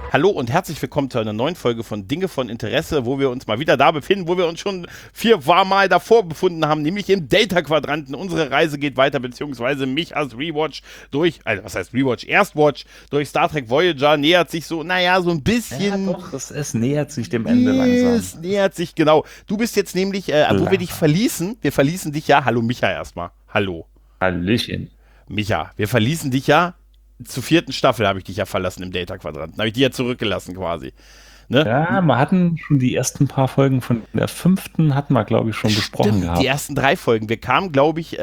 Hallo und herzlich willkommen zu einer neuen Folge von Dinge von Interesse, wo wir uns mal wieder da befinden, wo wir uns schon 4 Mal davor befunden haben, nämlich im Delta-Quadranten. Unsere Reise geht weiter, beziehungsweise mich als Rewatch durch, also was heißt Rewatch? Erstwatch durch Star Trek Voyager nähert sich so, naja, so ein bisschen. Ja, doch, es nähert sich dem Ende langsam. Es nähert sich, genau. Du bist jetzt nämlich, wo wir dich verließen, wir verließen dich ja, hallo Micha erstmal, hallo. Hallöchen. Micha, wir verließen dich ja. Zur 4. Staffel habe ich dich ja verlassen im Delta-Quadranten. Habe ich dich ja zurückgelassen quasi. Ne? Ja, wir hatten schon die ersten paar Folgen von der 5. hatten wir, glaube ich, schon besprochen gehabt. Die ersten 3 Folgen. Wir kamen, glaube ich,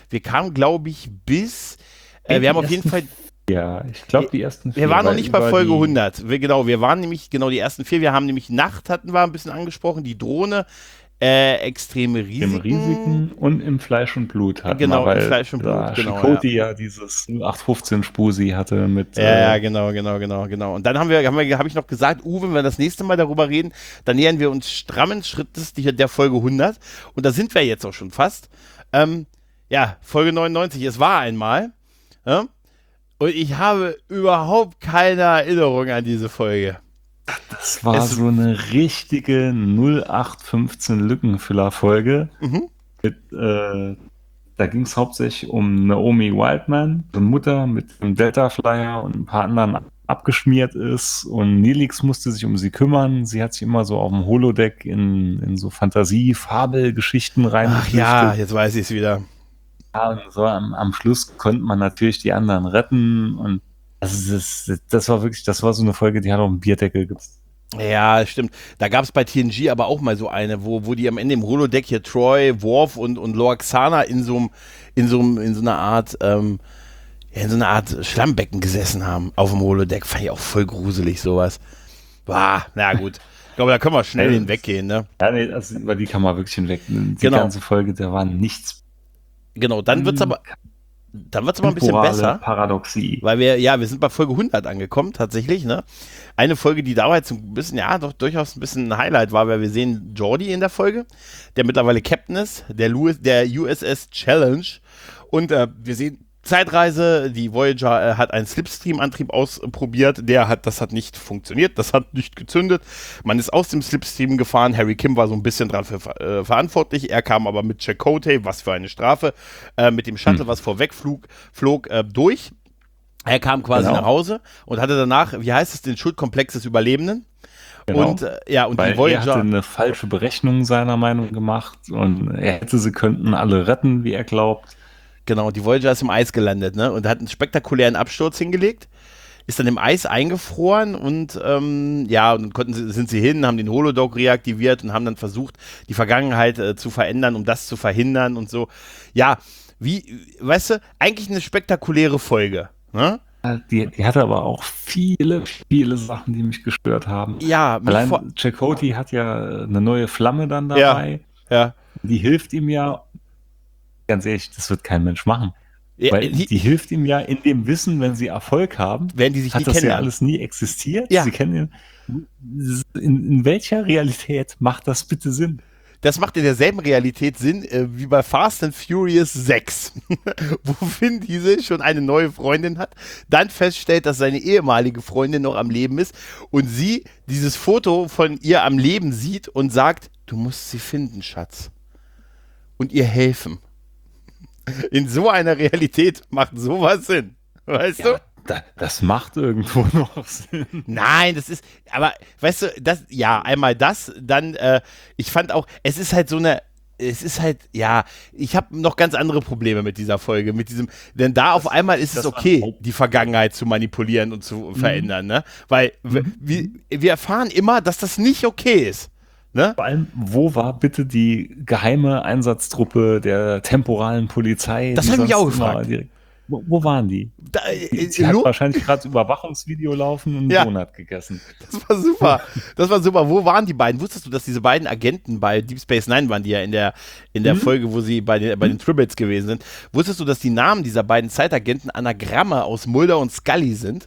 bis. Wir haben auf jeden Fall. Ja, ich glaube, die ersten 4. Wir waren noch nicht bei Folge 100. Wir waren nämlich, genau, die ersten 4. Wir haben nämlich Nacht hatten wir ein bisschen angesprochen, die Drohne. Extreme Risiken. Im Risiken und im Fleisch und Blut hatten genau, wir, weil im Fleisch und Blut, genau. Chakotay ja dieses 0815 Spusi hatte mit. Ja, genau. Und dann habe ich noch gesagt, wenn wir das nächste Mal darüber reden, dann nähern wir uns strammen Schrittes der Folge 100. Und da sind wir jetzt auch schon fast. Folge 99, es war einmal. Ja? Und ich habe überhaupt keine Erinnerung an diese Folge. Das war so eine richtige 0815 Lückenfüller-Folge. Da ging es hauptsächlich um Naomi Wildman, eine Mutter mit einem Delta-Flyer und ein paar anderen abgeschmiert ist. Und Neelix musste sich um sie kümmern. Sie hat sich immer so auf dem Holodeck in so Fantasie-Fabelgeschichten reingeflüchtet. Ach ja, jetzt weiß ich es wieder. Ja, und so am Schluss konnte man natürlich die anderen retten und das war so eine Folge, die hat auch einen Bierdeckel gibt's. Ja, stimmt. Da gab es bei TNG aber auch mal so eine, wo die am Ende im Holodeck hier Troy, Worf und Lorxana in so einer Art Schlammbecken gesessen haben auf dem Holodeck. Fand ich auch voll gruselig, sowas. Na gut. Ich glaube, da können wir schnell hinweggehen, ne? Ja, nee, über die kann man wirklich hinweg. Die ganze Folge, da war nichts. Genau, dann wird's aber ein bisschen besser. Paradoxie. Weil wir sind bei Folge 100 angekommen, tatsächlich, ne? Eine Folge, die dabei jetzt ein bisschen, doch durchaus ein bisschen ein Highlight war, weil wir sehen Geordi in der Folge, der mittlerweile Captain ist, der USS Challenge. Und wir sehen Zeitreise, die Voyager hat einen Slipstream-Antrieb ausprobiert, das hat nicht funktioniert, das hat nicht gezündet. Man ist aus dem Slipstream gefahren, Harry Kim war so ein bisschen dran verantwortlich, er kam aber mit Chakotay, was für eine Strafe, mit dem Shuttle, was vorweg flog durch. Er kam quasi nach Hause und hatte danach, wie heißt es, den Schuldkomplex des Überlebenden. Genau. Und weil die Voyager er hatte eine falsche Berechnung seiner Meinung gemacht und sie könnten alle retten, wie er glaubt. Genau, die Voyager ist im Eis gelandet, ne? Und hat einen spektakulären Absturz hingelegt, ist dann im Eis eingefroren und sind sie hin, haben den Holodoc reaktiviert und haben dann versucht, die Vergangenheit zu verändern, um das zu verhindern und so. Ja, weißt du, eigentlich eine spektakuläre Folge, ne? Die hatte aber auch viele, viele Sachen, die mich gestört haben. Ja, allein Chakotay hat ja eine neue Flamme dann dabei. Ja. Die hilft ihm ja. Ganz ehrlich, das wird kein Mensch machen. Ja, weil die hilft ihm ja in dem Wissen, wenn sie Erfolg haben, werden die sich hat nie das kennen. Ja alles nie existiert. Ja. Sie kennen ihn. In welcher Realität macht das bitte Sinn? Das macht in derselben Realität Sinn wie bei Fast and Furious 6, wo Vin Diesel schon eine neue Freundin hat, dann feststellt, dass seine ehemalige Freundin noch am Leben ist und sie dieses Foto von ihr am Leben sieht und sagt, du musst sie finden, Schatz. Und ihr helfen. In so einer Realität macht sowas Sinn, weißt du? Das macht irgendwo noch Sinn. Nein, das ist, aber weißt du, einmal das, dann, ich fand auch, ich habe noch ganz andere Probleme mit dieser Folge, denn da auf einmal ist es okay, die Vergangenheit zu manipulieren und zu verändern, ne? Weil wir erfahren immer, dass das nicht okay ist. Ne? Vor allem, wo war bitte die geheime Einsatztruppe der temporalen Polizei? Das habe ich mich auch gefragt. Wo waren die? Sie hat wahrscheinlich gerade das Überwachungsvideo laufen und einen Donut gegessen. Das war super. Wo waren die beiden? Wusstest du, dass diese beiden Agenten bei Deep Space Nine waren, die ja in der Folge, wo sie bei den Tribbles gewesen sind? Wusstest du, dass die Namen dieser beiden Zeitagenten Anagramme aus Mulder und Scully sind?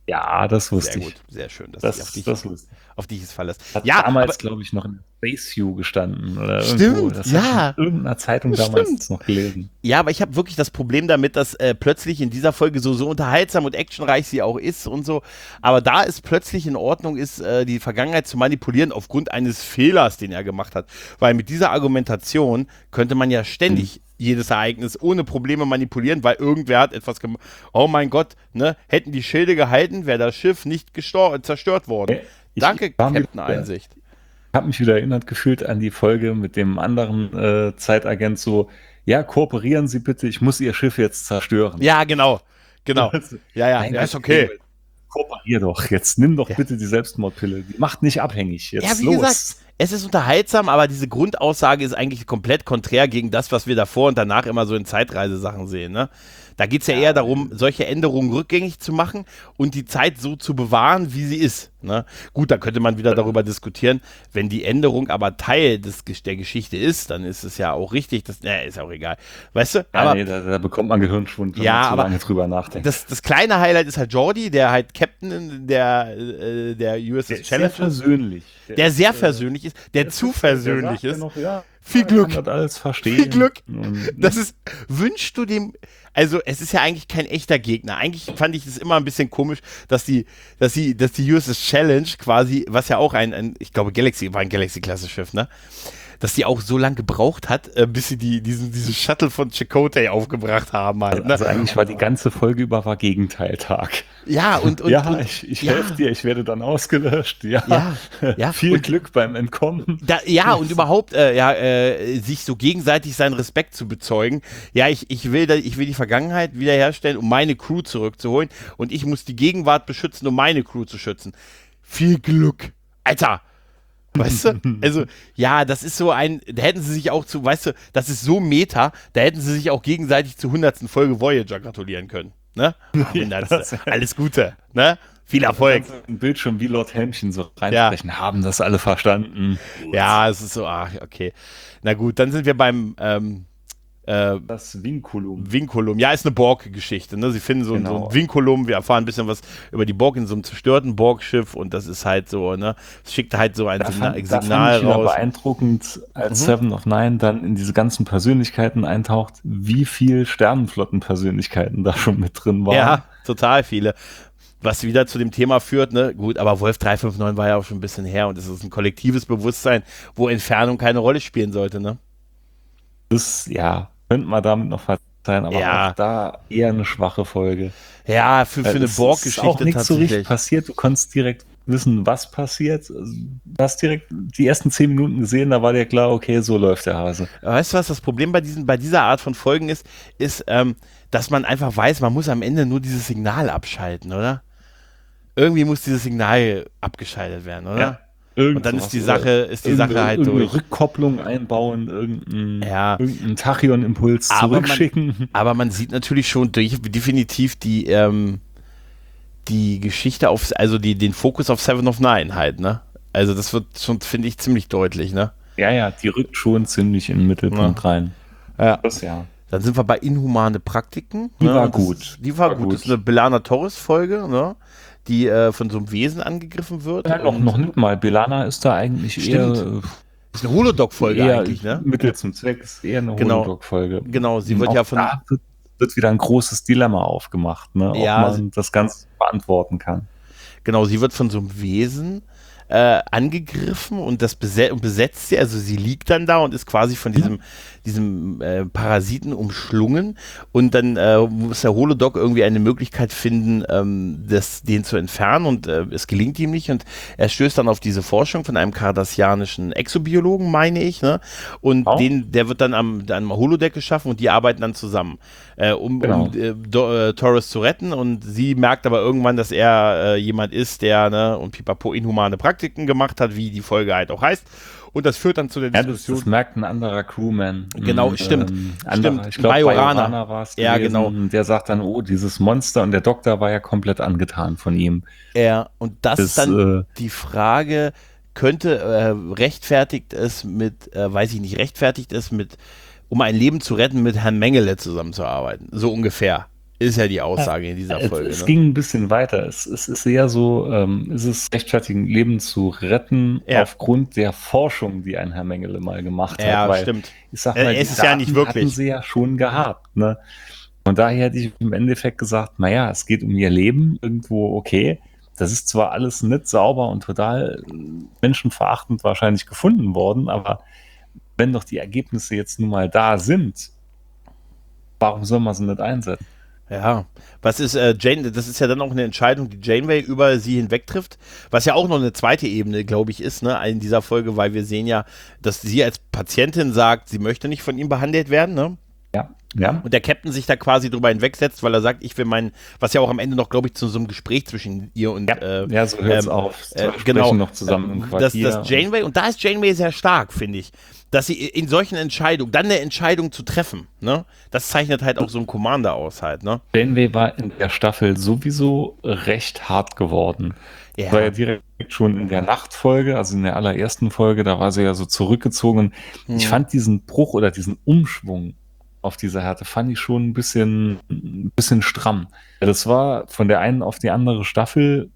Ja, das wusste Sehr ich. gut, sehr schön, dass Das ich wusste ich. auf dich es verlässt. Hat Ja, damals, glaube ich, noch in Space View gestanden oder irgendwo. stimmt, Das habe ich in ja, irgendeiner Zeitung stimmt. damals noch gelesen. Ja, aber ich habe wirklich das Problem damit, dass plötzlich in dieser Folge so unterhaltsam und actionreich sie auch ist und so, aber da ist plötzlich in Ordnung ist, die Vergangenheit zu manipulieren aufgrund eines Fehlers, den er gemacht hat. Weil mit dieser Argumentation könnte man ja ständig jedes Ereignis ohne Probleme manipulieren, weil irgendwer hat etwas gemacht. Oh mein Gott, ne? Hätten die Schilde gehalten, wäre das Schiff nicht zerstört worden. Danke, Captain Einsicht. Ich habe mich wieder erinnert gefühlt an die Folge mit dem anderen Zeitagent so, ja, kooperieren Sie bitte, ich muss Ihr Schiff jetzt zerstören. Ja, genau. Ja, ja, Nein, ja, ist okay. Kooperier doch, jetzt nimm doch Ja. bitte die Selbstmordpille. Die macht nicht abhängig. Jetzt Ja, wie los. gesagt, es ist unterhaltsam, aber diese Grundaussage ist eigentlich komplett konträr gegen das, was wir davor und danach immer so in Zeitreisesachen sehen. Ne? Da geht es ja eher darum, solche Änderungen rückgängig zu machen und die Zeit so zu bewahren, wie sie ist. Ne? Gut, da könnte man wieder darüber diskutieren, wenn die Änderung aber Teil der Geschichte ist, dann ist es ja auch richtig. Ist ja auch egal. Weißt du? Ja, Aber nee, da bekommt man Gehirnschwund, wenn Ja, man zu aber lange drüber nachdenkt. das kleine Highlight ist halt Jordi, der halt Captain der USS Der ist Challenge sehr versöhnlich. der sehr versöhnlich ist, der zu versöhnlich ist. Viel er Glück. kann das alles verstehen. Viel Glück. Und, Das ist, wünschst du dem, also es ist ja eigentlich kein echter Gegner. Eigentlich fand ich es immer ein bisschen komisch, dass die USS Challenge quasi, was ja auch ich glaube war ein Galaxy-Klasse-Schiff, ne? Dass die auch so lange gebraucht hat, bis sie diesen Shuttle von Chakotay aufgebracht haben. Halt, ne? Also eigentlich war die ganze Folge über Gegenteiltag. Ja, und ich ja. helfe dir, ich werde dann ausgelöscht. Ja, Ja. viel Und Glück beim Entkommen. Und überhaupt sich so gegenseitig seinen Respekt zu bezeugen. Ja, ich will die Vergangenheit wiederherstellen, um meine Crew zurückzuholen und ich muss die Gegenwart beschützen, um meine Crew zu schützen. Viel Glück. Alter! Weißt du? Also, ja, das ist so da hätten sie sich auch weißt du, das ist so Meta, da hätten sie sich auch gegenseitig zur 100. Folge Voyager gratulieren können. Ne? Alles Gute, ne? Viel Erfolg. Ein Bildschirm wie Lord Helmchen so reinsprechen, haben das alle verstanden. Ja, es ist so, okay. Na gut, dann sind wir beim Das Vinculum. Vinculum. Ja, ist eine Borg-Geschichte. Ne? Sie finden so ein Vinculum. Wir erfahren ein bisschen was über die Borg in so einem zerstörten Borg-Schiff und das ist halt so, ne? Es schickt halt so ein Signal raus. Beeindruckend, als Seven of Nine dann in diese ganzen Persönlichkeiten eintaucht, wie viel Sternenflottenpersönlichkeiten da schon mit drin waren. Ja, total viele. Was wieder zu dem Thema führt, ne? Gut, aber Wolf 359 war ja auch schon ein bisschen her und es ist ein kollektives Bewusstsein, wo Entfernung keine Rolle spielen sollte, ne? Das, könnte man damit noch verzeihen, aber Ja. auch da eher eine schwache Folge. Ja, für eine Borg-Geschichte auch nichts so richtig tatsächlich. passiert. Du konntest direkt wissen, was passiert. Also, du hast direkt die ersten 10 Minuten gesehen, da war dir klar, okay, so läuft der Hase. Weißt du, was das Problem bei dieser Art von Folgen ist, dass man einfach weiß, man muss am Ende nur dieses Signal abschalten, oder? Irgendwie muss dieses Signal abgeschaltet werden, oder? Ja. Und dann ist die Sache halt durch. Irgendeine Rückkopplung einbauen, irgendeinen Tachyon-Impuls zurückschicken. Aber man sieht natürlich schon definitiv die Geschichte also den Fokus auf Seven of Nine halt, ne? Also das wird schon, finde ich, ziemlich deutlich, ne? Ja, die rückt schon ziemlich in den Mittelpunkt rein. Ja. Das ja. Dann sind wir bei inhumane Praktiken. Die ne? war gut. Die war gut. Das ist eine Belana Torres-Folge, ne? Die von so einem Wesen angegriffen wird. Ja, noch nicht mal. Belana ist da eigentlich eher... Das ist eine Holodoc-Folge eigentlich, ne? Mittel zum Zweck ist eher eine Holodoc-Folge. Genau, sie wird ja von... Da wird wieder ein großes Dilemma aufgemacht, ne? Ob man das Ganze beantworten kann. Genau, sie wird von so einem Wesen angegriffen und das besetzt sie, also sie liegt dann da und ist quasi von diesem Parasiten umschlungen und dann muss der Holodoc irgendwie eine Möglichkeit finden, den zu entfernen und es gelingt ihm nicht und er stößt dann auf diese Forschung von einem kardassianischen Exobiologen, meine ich, ne? Und der wird dann am Holodeck geschaffen und die arbeiten dann zusammen, um Torres zu retten und sie merkt aber irgendwann, dass er jemand ist, der, ne, und pipapo inhumane Praktiken gemacht hat, wie die Folge halt auch heißt. Und das führt dann zu der Diskussion. Das merkt ein anderer Crewman. Genau, stimmt. Ich glaube, Bajorana war es gewesen. Ja, genau. Der sagt dann, dieses Monster und der Doktor war ja komplett angetan von ihm. Ja, und das ist dann die Frage, rechtfertigt es um ein Leben zu retten, mit Herrn Mengele zusammenzuarbeiten. So ungefähr. Ist ja die Aussage in dieser Folge. Es Ne? ging ein bisschen weiter. Es ist eher so, ist es rechtfertigen, Leben zu retten aufgrund der Forschung, die ein Herr Mengele mal gemacht hat. Ja, Weil, stimmt. ich sag mal, Es die ist ja nicht Daten wirklich. hatten sie ja schon gehabt. Ne? Und daher hätte ich im Endeffekt gesagt, naja, es geht um ihr Leben, irgendwo okay. Das ist zwar alles nicht sauber und total menschenverachtend wahrscheinlich gefunden worden, aber wenn doch die Ergebnisse jetzt nun mal da sind, warum soll man sie nicht einsetzen? Ja, was ist Jane, das ist ja dann auch eine Entscheidung, die Janeway über sie hinweg trifft, was ja auch noch eine zweite Ebene, glaube ich, ist, ne, in dieser Folge, weil wir sehen ja, dass sie als Patientin sagt, sie möchte nicht von ihm behandelt werden, ne? Ja. Und der Captain sich da quasi drüber hinwegsetzt, weil er sagt, ich will meinen, was ja auch am Ende noch, glaube ich, zu so einem Gespräch zwischen ihr und so hört es auf. Genau, noch zusammen im Quartier. Das Janeway, und da ist Janeway sehr stark, finde ich, dass sie in solchen Entscheidungen, dann eine Entscheidung zu treffen, ne, das zeichnet halt auch so einen Commander aus halt, ne. Janeway war in der Staffel sowieso recht hart geworden. Ja. War ja direkt schon in der Nachtfolge, also in der allerersten Folge, da war sie ja so zurückgezogen. Ich fand diesen Bruch oder diesen Umschwung auf diese Härte fand ich schon ein bisschen stramm. Das war von der einen auf die andere Staffel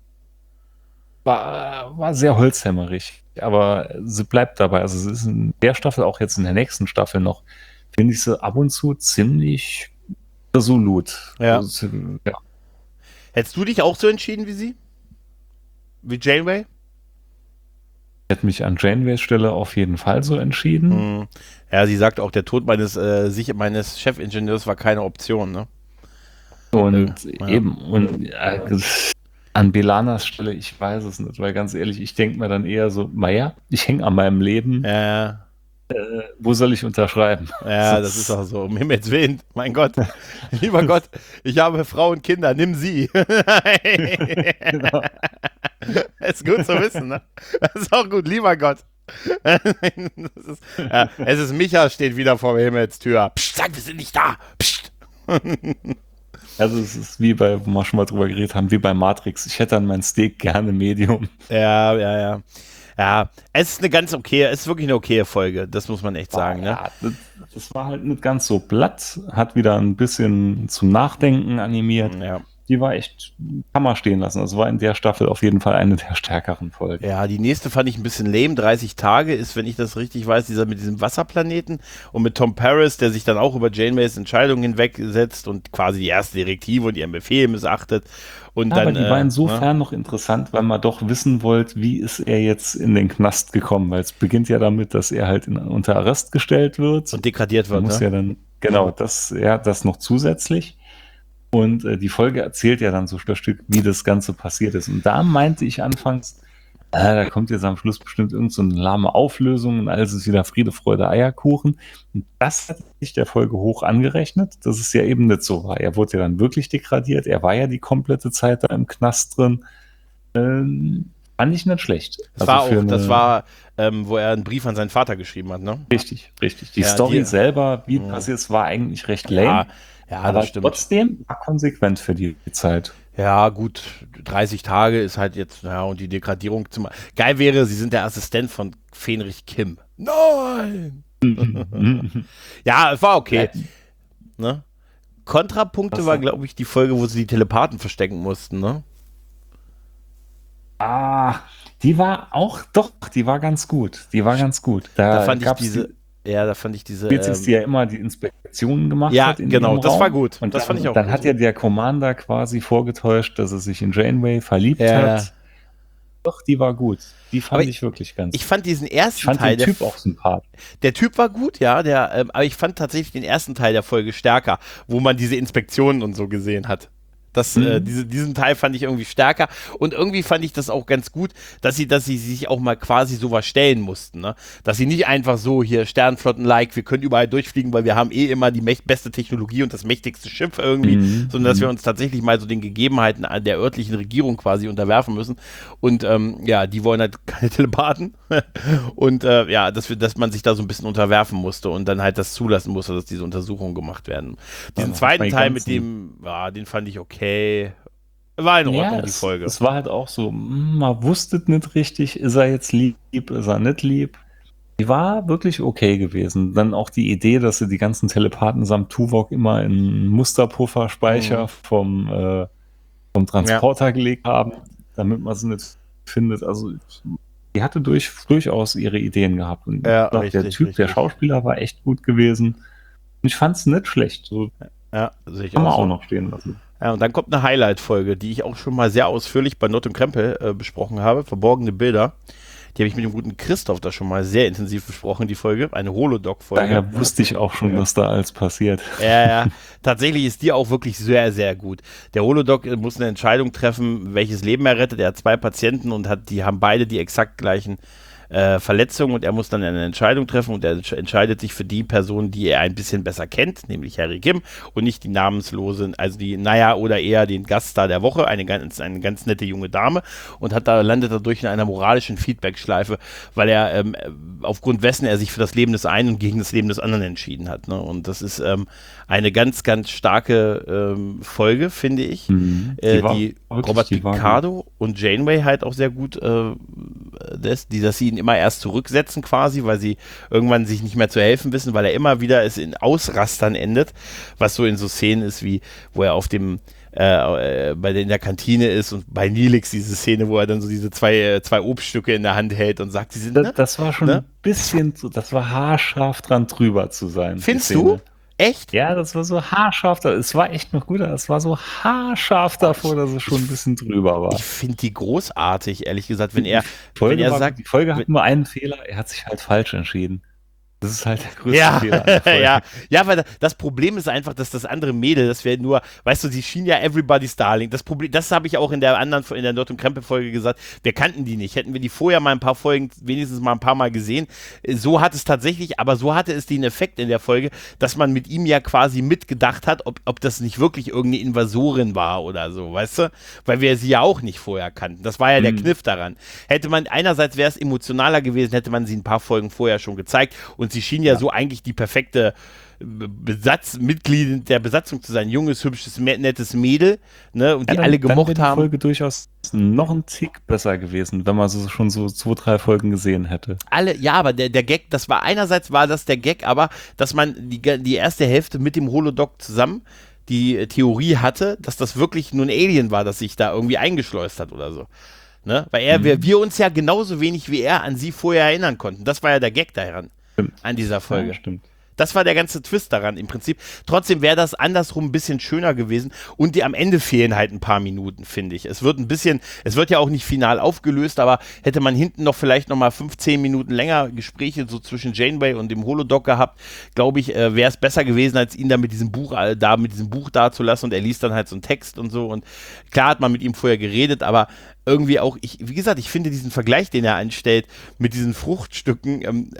war sehr holzhämmerig, aber sie bleibt dabei. Also sie ist in der Staffel, auch jetzt in der nächsten Staffel noch, finde ich sie ab und zu ziemlich resolut. Ja. Also, ja. Hättest du dich auch so entschieden wie sie? Wie Janeway? Ich hätte mich an Janeways Stelle auf jeden Fall so entschieden. Ja, sie sagt auch, der Tod meines Chefingenieurs war keine Option, ne? Und eben, und an Belanas Stelle, ich weiß es nicht, weil ganz ehrlich, ich denke mir dann eher so, naja, ich hänge an meinem Leben. Wo soll ich unterschreiben? Ja, das ist auch so, um Himmels Willen, mein Gott, lieber Gott, ich habe Frau und Kinder, nimm sie. Genau. Das ist gut zu wissen, ne? Das ist auch gut, lieber Gott. Es ist Micha, steht wieder vor der Himmelstür. Psst, sag, wir sind nicht da. Psst. Also es ist wie bei, wo wir schon mal drüber geredet haben, wie bei Matrix. Ich hätte dann mein Steak gerne Medium. Ja, es ist es ist wirklich eine okaye Folge, das muss man echt sagen. Ja, ne? Das war halt nicht ganz so platt, hat wieder ein bisschen zum Nachdenken animiert. Ja. Die war echt, kann man stehen lassen. Also war in der Staffel auf jeden Fall eine der stärkeren Folgen. Ja, die nächste fand ich ein bisschen lame. 30 Tage ist, wenn ich das richtig weiß, dieser mit diesem Wasserplaneten und mit Tom Paris, der sich dann auch über Janeways Entscheidung hinwegsetzt und quasi die erste Direktive und ihren Befehl missachtet. Und aber dann, die war insofern noch interessant, weil man doch wissen wollte, wie ist er jetzt in den Knast gekommen, weil es beginnt ja damit, dass er halt unter Arrest gestellt wird. Und degradiert wird. Muss ja dann, genau, das noch zusätzlich. Und die Folge erzählt ja dann so Stück für Stück, wie das Ganze passiert ist. Und da meinte ich anfangs, da kommt jetzt am Schluss bestimmt irgend so eine lahme Auflösung und alles ist wieder Friede, Freude, Eierkuchen. Und das hat sich der Folge hoch angerechnet, dass es ja eben nicht so war. Er wurde ja dann wirklich degradiert. Er war ja die komplette Zeit da im Knast drin. Fand ich nicht schlecht. Das war, wo er einen Brief an seinen Vater geschrieben hat, ne? Richtig. Die Story selber, wie passiert es, war eigentlich recht lame. Ja, aber das stimmt. Trotzdem war konsequent für die Zeit. Ja, gut, 30 Tage ist halt jetzt, und die Degradierung geil wäre, sie sind der Assistent von Fenrich Kim. Nein! Ja, es war okay. Ne? Kontrapunkte war, glaube ich, die Folge, wo sie die Telepathen verstecken mussten, ne? Die war ganz gut. Da fand ich diese Spezies, die ja immer die Inspektionen gemacht hat. Ja, genau, das war gut. Und das fand ich auch dann gut. hat ja der Commander quasi vorgetäuscht, dass er sich in Janeway verliebt hat. Doch, die war gut. Die fand ich wirklich ganz gut. Ich fand diesen ersten Teil. Ich fand den Typ auch sympathisch. Der Typ war gut, ja, aber ich fand tatsächlich den ersten Teil der Folge stärker, wo man diese Inspektionen und so gesehen hat. Diesen Teil fand ich irgendwie stärker und irgendwie fand ich das auch ganz gut, dass sie sich auch mal quasi sowas stellen mussten, ne? Dass sie nicht einfach so hier Sternflotten-like, wir können überall durchfliegen, weil wir haben eh immer die beste Technologie und das mächtigste Schiff irgendwie, sondern dass wir uns tatsächlich mal so den Gegebenheiten der örtlichen Regierung quasi unterwerfen müssen und die wollen halt keine Telepathen und dass man sich da so ein bisschen unterwerfen musste und dann halt das zulassen musste, dass diese Untersuchungen gemacht werden. Diesen zweiten Teil mit dem, den fand ich okay. War in Ordnung, die Folge. Es war halt auch so, man wusste nicht richtig, ist er jetzt lieb, ist er nicht lieb. Die war wirklich okay gewesen. Dann auch die Idee, dass sie die ganzen Telepathen samt Tuvok immer in einen Musterpufferspeicher vom Transporter gelegt haben, damit man sie nicht findet. Also die hatte durchaus ihre Ideen gehabt. Und Ja, der richtig, Typ, der richtig. Schauspieler war echt gut gewesen. Und ich fand es nicht schlecht. So Ja, sehe ich kann man auch auch so. noch stehen lassen. Ja, und dann kommt eine Highlight-Folge, die ich auch schon mal sehr ausführlich bei Not und Krempel besprochen habe. Verborgene Bilder. Die habe ich mit dem guten Christoph da schon mal sehr intensiv besprochen, die Folge. Eine Holodoc-Folge. Daher wusste ich auch schon, was da alles passiert. Ja. Tatsächlich ist die auch wirklich sehr, sehr gut. Der Holodoc muss eine Entscheidung treffen, welches Leben er rettet. Er hat 2 Patienten und die haben beide die exakt gleichen Verletzungen und er muss dann eine Entscheidung treffen und er entscheidet sich für die Person, die er ein bisschen besser kennt, nämlich Harry Kim und nicht die namenslose, also die Naya oder eher den Gaststar der Woche, eine ganz nette junge Dame und landet dadurch in einer moralischen Feedback-Schleife, weil er aufgrund dessen er sich für das Leben des einen und gegen das Leben des anderen entschieden hat. Ne? Und das ist eine ganz, ganz starke Folge, finde ich. Die Robert Picardo und Janeway halt auch sehr gut, dass sie ihn immer erst zurücksetzen quasi, weil sie irgendwann sich nicht mehr zu helfen wissen, weil er immer wieder in Ausrastern endet, was so in so Szenen ist, wie wo er auf dem in der Kantine ist und bei Neelix diese Szene, wo er dann so diese zwei Obststücke in der Hand hält und sagt, sie sind, ne? Das war schon ein bisschen, das war haarscharf dran drüber zu sein. Findest du? Echt? Ja, das war so haarscharf, es war echt noch gut, es war so haarscharf davor, dass es schon ein bisschen drüber war. Ich finde die großartig, ehrlich gesagt, die Folge hat nur einen Fehler, er hat sich halt falsch entschieden. Das ist halt der größte Fehler an der Folge. Ja, weil das Problem ist einfach, dass das andere Mädel, das wäre nur, weißt du, sie schien ja Everybody's Darling. Das Problem, das habe ich auch in der Dort und Krempel-Folge gesagt, wir kannten die nicht. Hätten wir die vorher mal ein paar Folgen, wenigstens mal ein paar Mal gesehen, so hat es tatsächlich, aber so hatte es den Effekt in der Folge, dass man mit ihm ja quasi mitgedacht hat, ob das nicht wirklich irgendeine Invasorin war oder so, weißt du? Weil wir sie ja auch nicht vorher kannten. Das war ja der Kniff daran. Einerseits wäre es emotionaler gewesen, hätte man sie ein paar Folgen vorher schon gezeigt und sie schien ja so eigentlich die perfekte Mitglied der Besatzung zu sein. Junges, hübsches, nettes Mädel, ne? Und die alle gemocht haben. Die Folge durchaus noch ein Tick besser gewesen, wenn man schon so 2, 3 Folgen gesehen hätte. Aber der Gag, einerseits war das der Gag, aber dass man die erste Hälfte mit dem Holodoc zusammen die Theorie hatte, dass das wirklich nur ein Alien war, das sich da irgendwie eingeschleust hat oder so. Ne? Weil wir uns ja genauso wenig wie er an sie vorher erinnern konnten. Das war ja der Gag daran. An dieser Folge. Ja, stimmt. Das war der ganze Twist daran im Prinzip. Trotzdem wäre das andersrum ein bisschen schöner gewesen und am Ende fehlen halt ein paar Minuten, finde ich. Es wird ja auch nicht final aufgelöst, aber hätte man hinten noch vielleicht nochmal 15 Minuten länger Gespräche so zwischen Janeway und dem Holodoc gehabt, glaube ich, wäre es besser gewesen, als ihn da mit diesem Buch dazulassen und er liest dann halt so einen Text und so und klar hat man mit ihm vorher geredet, aber irgendwie auch, wie gesagt, ich finde diesen Vergleich, den er anstellt mit diesen Fruchtstücken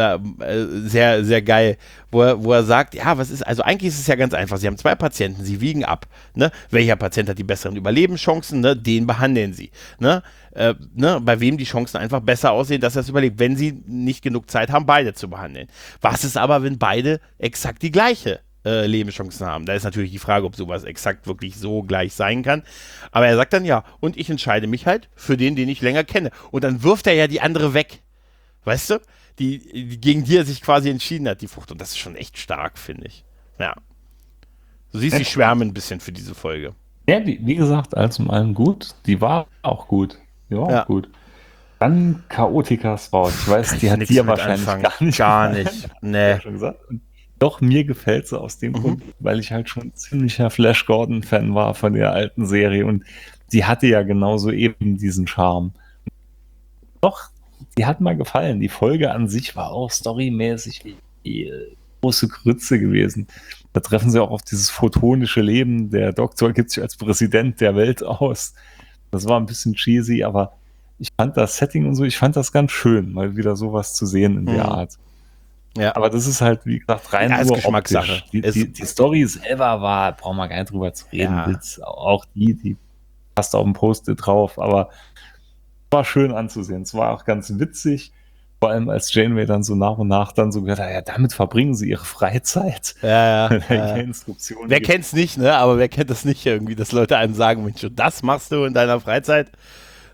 sehr, sehr geil, wo er sagt, ja, also eigentlich ist es ja ganz einfach, sie haben 2 Patienten, sie wiegen ab, ne? Welcher Patient hat die besseren Überlebenschancen, ne? Den behandeln sie, ne? Bei wem die Chancen einfach besser aussehen, dass er es überlebt, wenn sie nicht genug Zeit haben, beide zu behandeln. Was ist aber, wenn beide exakt die gleiche Lebenschancen haben. Da ist natürlich die Frage, ob sowas exakt wirklich so gleich sein kann. Aber er sagt dann ja, und ich entscheide mich halt für den ich länger kenne. Und dann wirft er ja die andere weg. Weißt du? Gegen die er sich quasi entschieden hat, die Frucht. Und das ist schon echt stark, finde ich. Ja. Du siehst, ich schwärme ein bisschen für diese Folge. Ja, wie gesagt, alles in allem gut. Die war auch gut. Gut. Dann Chaotikas Frau. Ich weiß, die hat dir wahrscheinlich gar nicht. Nee. Schon gesagt. Doch, mir gefällt sie aus dem Grund, weil ich halt schon ziemlicher Flash Gordon-Fan war von der alten Serie und die hatte ja genauso eben diesen Charme. Doch, die hat mir gefallen. Die Folge an sich war auch storymäßig große Grütze gewesen. Da treffen sie auch auf dieses photonische Leben. Der Doktor gibt sich als Präsident der Welt aus. Das war ein bisschen cheesy, aber ich fand das Setting und so, ich fand das ganz schön, mal wieder sowas zu sehen in der Art. Ja. Aber das ist halt, wie gesagt, rein nur Geschmackssache. Die Story selber brauchen wir gar nicht drüber zu reden. Ja. Auch die passt auf dem Post-it drauf, aber es war schön anzusehen. Es war auch ganz witzig, vor allem als Janeway dann so nach und nach dann so gesagt hat, ja, damit verbringen sie ihre Freizeit. Ja. Instruktionen wer kennt's nicht, ne? Aber wer kennt das nicht irgendwie, dass Leute einem sagen, Mensch, das machst du in deiner Freizeit?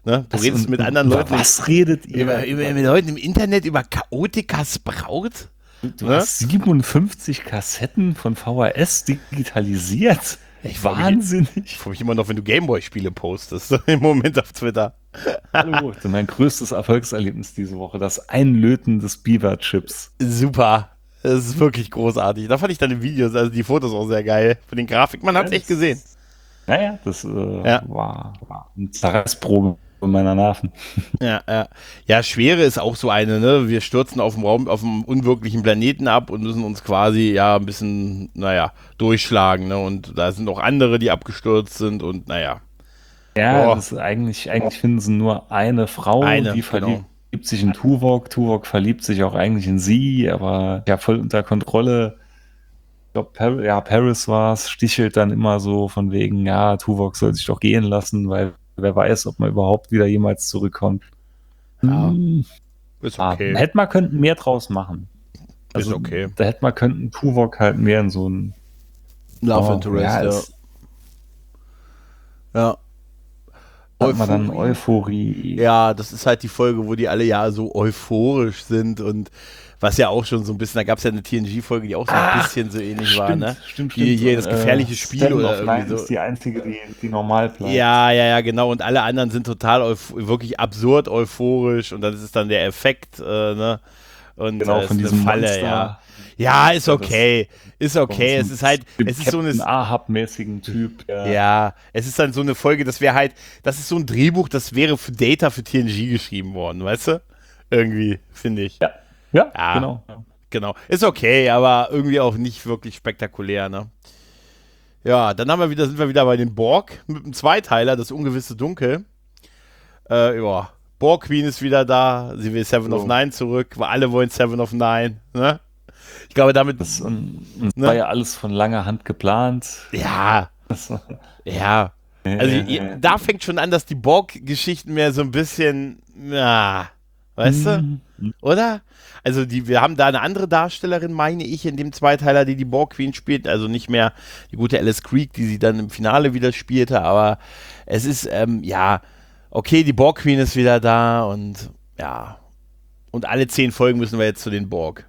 Ne? Du redest mit anderen Leuten. Was redet ihr? Mit Leuten im Internet über Chaotikas Braut? Du hast 57 Kassetten von VHS digitalisiert. Wahnsinnig. Ich freue mich immer noch, wenn du Gameboy-Spiele postest. Im Moment auf Twitter. Hallo, das ist mein größtes Erfolgserlebnis diese Woche. Das Einlöten des Beaver-Chips. Super. Das ist wirklich großartig. Da fand ich deine Videos, also die Fotos auch sehr geil. Von den Grafiken, man hat es echt gesehen. Naja, das war eine Zerreißprobe meiner Nerven. Ja, Schwere ist auch so eine, ne? Wir stürzen auf dem unwirklichen Planeten ab und müssen uns quasi ja ein bisschen, durchschlagen, ne? Und da sind auch andere, die abgestürzt sind und Ja, das ist eigentlich finden sie nur eine Frau, die verliebt sich in Tuvok. Tuvok verliebt sich auch eigentlich in sie, aber ja, voll unter Kontrolle. Ich glaube, Paris war es, stichelt dann immer so von wegen, ja, Tuvok soll sich doch gehen lassen, weil wer weiß, ob man überhaupt wieder jemals zurückkommt. Ja, ist okay. Hätte man könnten mehr draus machen. Also, ist okay. Da hätte man könnten Tuvok halt mehr in so ein Love Interest, ja. Hat man dann Euphorie. Ja, das ist halt die Folge, wo die alle ja so euphorisch sind und was ja auch schon so ein bisschen, da gab es ja eine TNG-Folge, die auch so ein bisschen so ähnlich war, ne? Stimmt. Hier das gefährliche Spiel oder irgendwie so. Ist die einzige, die normal bleibt. Ja, genau. Und alle anderen sind total wirklich absurd euphorisch und dann ist es dann der Effekt, ne? Und genau, von diesem Falle, Monster. Ja. Ja, ist okay. Es ist halt, es ist so eine Ahab-mäßigen Typ. Ja, es ist dann so eine Folge, das ist so ein Drehbuch, das wäre für Data für TNG geschrieben worden, weißt du? Irgendwie, finde ich. Ja, genau. Ist okay, aber irgendwie auch nicht wirklich spektakulär, ne? Ja, dann sind wir wieder bei den Borg mit einem Zweiteiler, das ungewisse Dunkel. Borg Queen ist wieder da, sie will Seven of Nine zurück, weil alle wollen Seven of Nine, ne? Ich glaube, damit. Das war ja alles von langer Hand geplant. Ja. Ja. Also, da fängt schon an, dass die Borg-Geschichten mehr so ein bisschen. Weißt du? Oder? Also, wir haben da eine andere Darstellerin, meine ich, in dem Zweiteiler, die Borg Queen spielt. Also nicht mehr die gute Alice Creek, die sie dann im Finale wieder spielte. Aber es ist, okay, die Borg Queen ist wieder da und ja. Und alle 10 Folgen müssen wir jetzt zu den Borg.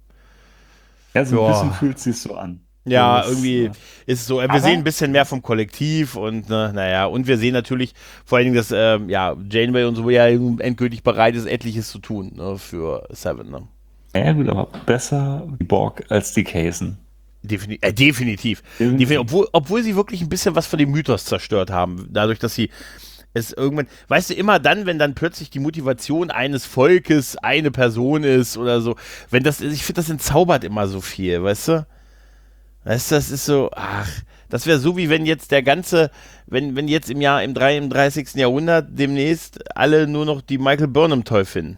Ja, so ein bisschen fühlt es sich so an. Ja, irgendwie ist es so. Wir sehen ein bisschen mehr vom Kollektiv und und wir sehen natürlich vor allen Dingen, dass Janeway und so ja endgültig bereit ist, etliches zu tun, ne, für Seven. Ne? Ja gut, aber besser die Borg als die Kaysen. Definitiv. Obwohl sie wirklich ein bisschen was von dem Mythos zerstört haben, dadurch, dass sie es irgendwann, weißt du, immer dann, wenn dann plötzlich die Motivation eines Volkes eine Person ist oder so, ich finde, das entzaubert immer so viel, weißt du? Weißt du, das ist so, das wäre so, wie wenn jetzt wenn jetzt im 33. Jahrhundert demnächst alle nur noch die Michael Burnham toll finden.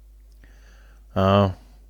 Ja,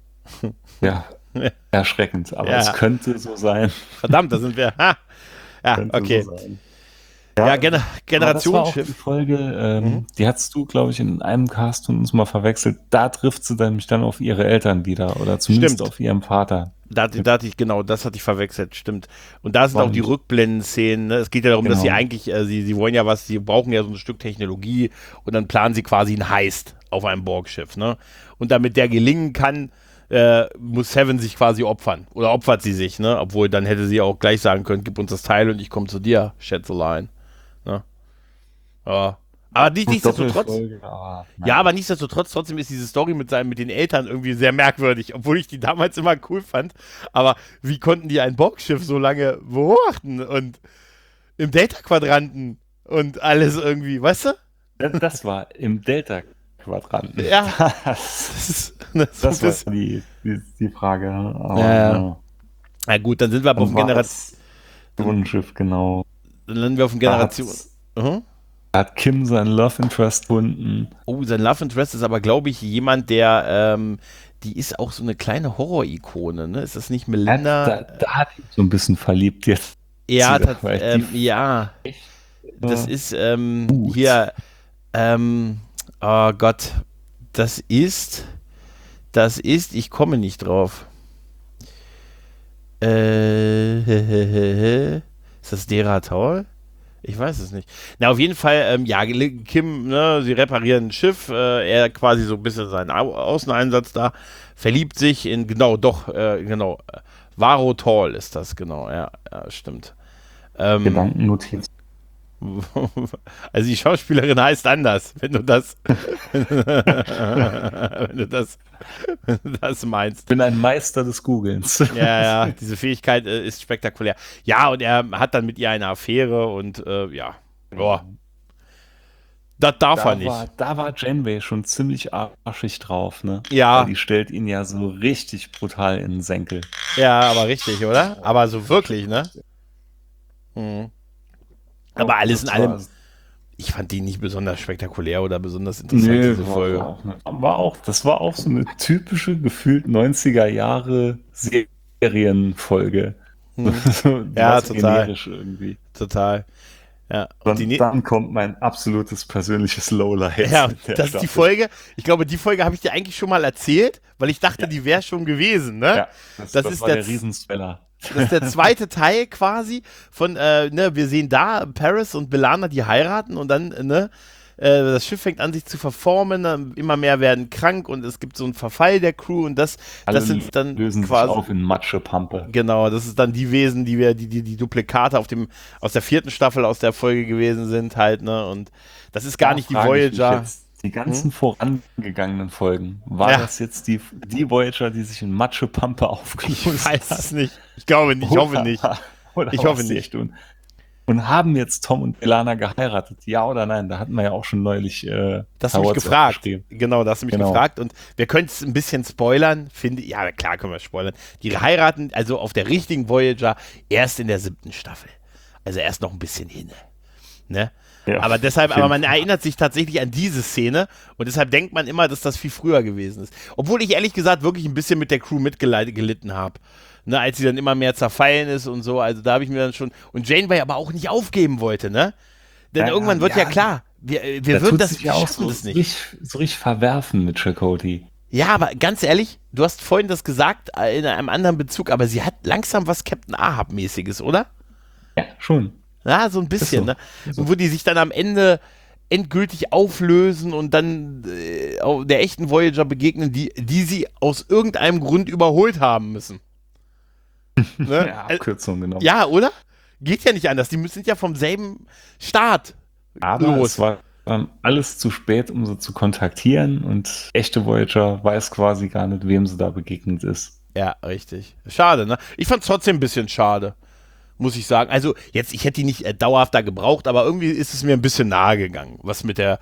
erschreckend, aber es könnte so sein. Verdammt, da sind wir, okay. So Generationsschiff. Das war auch die Folge, die hattest du, glaube ich, in einem Cast von uns mal verwechselt. Da trifft sie nämlich dann auf ihre Eltern wieder oder zumindest auf ihren Vater. Das hatte ich verwechselt, stimmt. Und da sind auch die Rückblenden-Szenen. Ne? Es geht ja darum, dass sie eigentlich, sie wollen ja sie brauchen ja so ein Stück Technologie und dann planen sie quasi einen Heist auf einem Borgschiff. Ne? Und damit der gelingen kann, muss Seven sich quasi opfern. Oder opfert sie sich, ne? Obwohl dann hätte sie auch gleich sagen können, gib uns das Teil und ich komme zu dir, Schätzelein. Ne? Ja. Aber nichtsdestotrotz. Aber nichtsdestotrotz, trotzdem ist diese Story mit den Eltern irgendwie sehr merkwürdig, obwohl ich die damals immer cool fand. Aber wie konnten die ein Borgschiff so lange beobachten und im Delta-Quadranten und alles irgendwie, weißt du? Das war im Delta-Quadranten. Ja. Das war die Frage. Aber, Na gut, dann sind wir aber auf dem Generationsschiff, genau. Dann landen wir auf dem Generation. Da hat Kim seinen Love Interest gefunden. Oh, sein Love Interest ist aber, glaube ich, jemand, der, die ist auch so eine kleine Horror-Ikone, ne? Ist das nicht Melinda? Da hat ihn so ein bisschen verliebt jetzt. Ja, das ist hier, oh Gott, das ist, ich komme nicht drauf. Ist das Dera Taul? Ich weiß es nicht. Na, auf jeden Fall, ja, Kim, ne, sie reparieren ein Schiff, er quasi so ein bisschen seinen Außeneinsatz da, verliebt sich in, genau, Varro Tall ist das, genau, ja, stimmt. Gedankennotiz. Also die Schauspielerin heißt anders, wenn du das, wenn du das meinst. Ich bin ein Meister des Googlens. Ja, diese Fähigkeit ist spektakulär. Ja, und er hat dann mit ihr eine Affäre und ja, das darf er nicht. Da war Janeway schon ziemlich arschig drauf, ne? Ja. Weil die stellt ihn ja so richtig brutal in den Senkel. Ja, aber richtig, oder? Aber so wirklich, ne? Mhm. Aber alles in allem, ich fand die nicht besonders spektakulär oder besonders interessant, diese Folge. Das war auch so eine typische, gefühlt 90er Jahre Serienfolge. Ja, total. Irgendwie. Total. Ja. Dann kommt mein absolutes persönliches Lowlight. Ja, das ist die Folge. Ich glaube, die Folge habe ich dir eigentlich schon mal erzählt, weil ich dachte, die wäre schon gewesen, ne? Ja, das ist der Riesenspeller. Das ist der zweite Teil quasi von, wir sehen da Paris und B'Elanna, die heiraten und dann, das Schiff fängt an, sich zu verformen, immer mehr werden krank und es gibt so einen Verfall der Crew und das sind dann lösen quasi sich auf in Matschepampe. Genau, das ist dann die Wesen, die Duplikate aus der 4. Staffel aus der Folge gewesen sind halt, ne, und das ist gar nicht die Voyager. Die ganzen vorangegangenen Folgen, war das jetzt die Voyager, die sich in Matschepampe aufgelöst hat? Ich weiß es nicht. Ich glaube nicht, ich hoffe nicht. Ich hoffe nicht. Und haben jetzt Tom und B'Elanna geheiratet? Ja oder nein? Da hatten wir ja auch schon neulich das hast du mich gefragt. Genau, das hast du mich gefragt. Und wir können es ein bisschen spoilern, finde ich. Ja, klar können wir spoilern. Die heiraten also auf der richtigen Voyager erst in der 7. Staffel. Also erst noch ein bisschen hin. Ne? Ja, aber man erinnert sich tatsächlich an diese Szene und deshalb denkt man immer, dass das viel früher gewesen ist. Obwohl ich ehrlich gesagt wirklich ein bisschen mit der Crew mitgelitten habe. Ne, als sie dann immer mehr zerfallen ist und so, also da habe ich mir dann schon, und Janeway aber auch nicht aufgeben wollte, ne? Denn irgendwann wird ja klar, wir würden das, wir schaffen das nicht. So richtig verwerfen mit Chakotay. Ja, aber ganz ehrlich, du hast vorhin das gesagt in einem anderen Bezug, aber sie hat langsam was Captain Ahab-mäßiges, oder? Ja, schon. Ja, so ein bisschen, so. Ne? Und wo die sich dann am Ende endgültig auflösen und dann der echten Voyager begegnen, die sie aus irgendeinem Grund überholt haben müssen. Ne? Ja, Abkürzung genommen. Ja, oder? Geht ja nicht anders. Die sind ja vom selben Start aber los. Es war alles zu spät, um sie zu kontaktieren und echte Voyager weiß quasi gar nicht, wem sie da begegnet ist. Ja, richtig. Schade, ne? Ich fand es trotzdem ein bisschen schade. Muss ich sagen. Also jetzt, ich hätte die nicht dauerhaft da gebraucht, aber irgendwie ist es mir ein bisschen nahe gegangen, was mit der,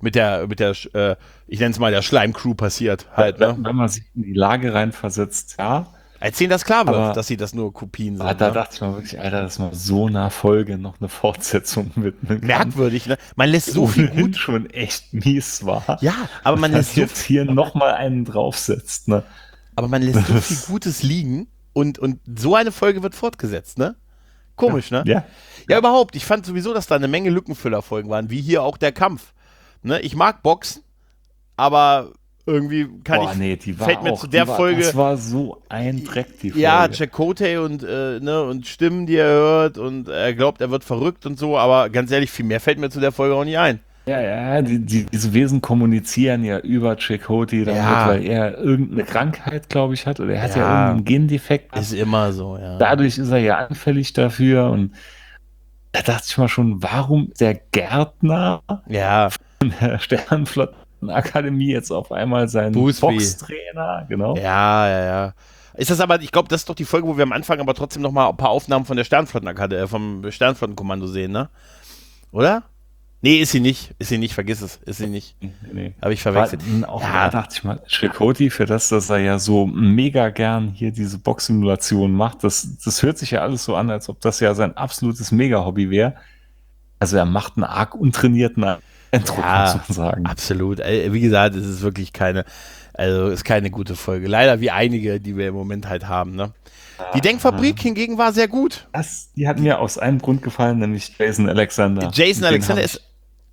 ich nenne es mal der Schleimcrew passiert halt. Ne? Wenn man sich in die Lage reinversetzt, ja. Als denen das klar wird, dass sie das nur Kopien sind. Da dachte ich mal wirklich, Alter, dass man so einer Folge noch eine Fortsetzung widmen kann. Merkwürdig, ne? Man lässt so viel gut schon echt mies war. Ja, aber man lässt jetzt hier nochmal einen draufsetzt, ne? Aber man lässt so viel Gutes liegen und so eine Folge wird fortgesetzt, ne? Komisch, ne? Ja, überhaupt. Ich fand sowieso, dass da eine Menge Lückenfüllerfolgen waren, wie hier auch der Kampf. Ne? Ich mag Boxen, aber irgendwie fällt mir zu der Folge. Das war so ein Dreck, die Folge. Ja, Chakotay und Stimmen, die er hört und er glaubt, er wird verrückt und so, aber ganz ehrlich, viel mehr fällt mir zu der Folge auch nicht ein. Ja, diese Wesen kommunizieren ja über Chakotay damit, weil er irgendeine Krankheit, glaube ich, hat oder er hat ja irgendeinen Gendefekt. Ist immer so, ja. Dadurch ist er ja anfällig dafür und da dachte ich mal schon, warum der Gärtner von der Sternenflottenakademie jetzt auf einmal sein Boxtrainer, genau. Ja. Ist das aber, ich glaube, das ist doch die Folge, wo wir am Anfang aber trotzdem noch mal ein paar Aufnahmen von der Sternenflottenakademie, vom Sternenflottenkommando sehen, ne? Oder? Nee, ist sie nicht, vergiss es, ist sie nicht. Nee. Habe ich verwechselt. Da dachte ich mal, Chakotay, für das, dass er ja so mega gern hier diese Boxsimulation macht, das hört sich ja alles so an, als ob das ja sein absolutes Mega-Hobby wäre. Also er macht einen arg untrainierten Eindruck, muss man sagen. Absolut. Wie gesagt, es ist wirklich keine gute Folge. Leider wie einige, die wir im Moment halt haben, ne? Die Denkfabrik hingegen war sehr gut. Die hat mir aus einem Grund gefallen, nämlich Jason Alexander. Jason Alexander ist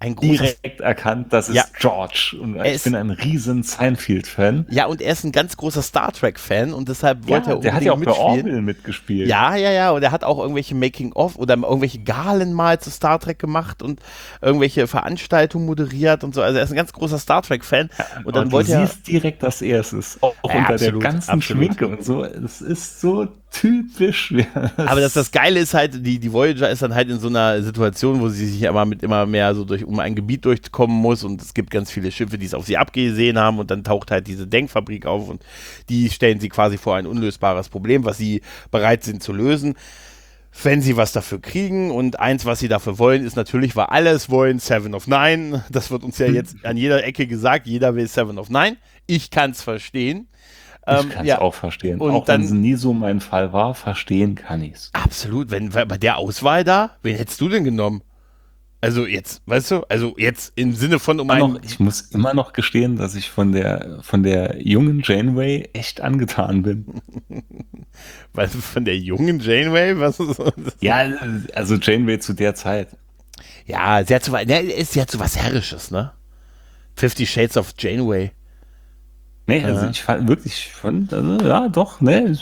ein großer... Direkt erkannt, das ist George. Und ich bin ein riesen Seinfeld-Fan. Ja, und er ist ein ganz großer Star Trek-Fan und deshalb wollte er unbedingt der hat ja auch mitspielen. bei Orville mitgespielt. Ja, und er hat auch irgendwelche Making-of oder irgendwelche Galen mal zu Star Trek gemacht und irgendwelche Veranstaltungen moderiert und so. Also er ist ein ganz großer Star Trek-Fan. Und dann wollte du siehst direkt, dass er es ist. Auch unter der ganzen Schminke und so. Es ist so typisch. Aber das Geile ist halt, die Voyager ist dann halt in so einer Situation, wo sie sich aber mit immer mehr so um ein Gebiet durchkommen muss und es gibt ganz viele Schiffe, die es auf sie abgesehen haben und dann taucht halt diese Denkfabrik auf und die stellen sie quasi vor ein unlösbares Problem, was sie bereit sind zu lösen, wenn sie was dafür kriegen. Und eins, was sie dafür wollen, ist natürlich, weil alle es wollen, Seven of Nine. Das wird uns ja jetzt an jeder Ecke gesagt, jeder will Seven of Nine. Ich kann es verstehen. Ich kann es auch verstehen. Und auch wenn es nie so mein Fall war, verstehen kann ich es. Absolut. Wenn bei der Auswahl da, wen hättest du denn genommen? Also jetzt, weißt du, jetzt im Sinne von ich muss immer noch gestehen, dass ich von der jungen Janeway echt angetan bin. Was, von der jungen Janeway? Was ist das? Ja, also Janeway zu der Zeit. Ja, sie hat so was Herrisches, ne? 50 Shades of Janeway. Nee, also ich fand wirklich ja, doch, ne.